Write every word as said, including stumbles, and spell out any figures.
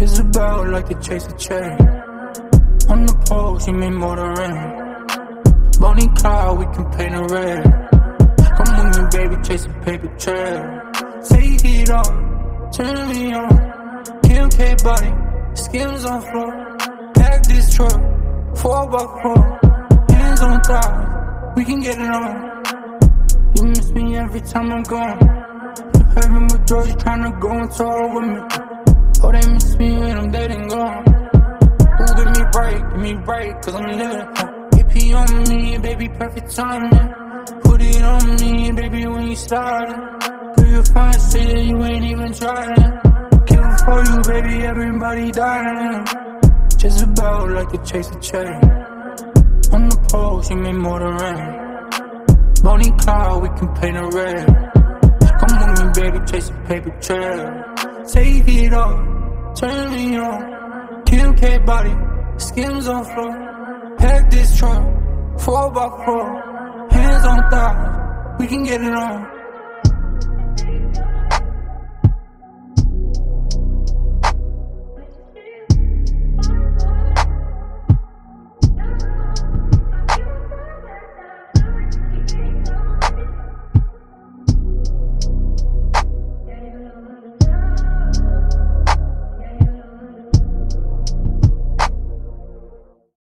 Just about like to chase a chain. On the pole, she made more than rain. Bonnie cloud, we can paint a red. Come with me, baby, chase a paper trail. Take it off, turn me on. Kim K body, skims on floor. Pack this truck, four by four. Hands on thighs, we can get it on. You miss me every time I'm gone. You heard me with George tryna go and talk with me. Oh, they miss me when I'm dead and gone. Ooh, give me right, give me right, cause I'm living. A P on me, baby, perfect timing. Put it on me, baby, when you started. Do you find say that you ain't even trying? Kill for you, baby, everybody dying. Just about like to chase a chain. On the pole, she made more than rain. Bonnie cloud, we can paint a red. Come with me, baby, chase a paper trail. Take it off, turn me on. Kim K body, skims on floor. Pack this truck, four by four. Hands on thighs, we can get it on.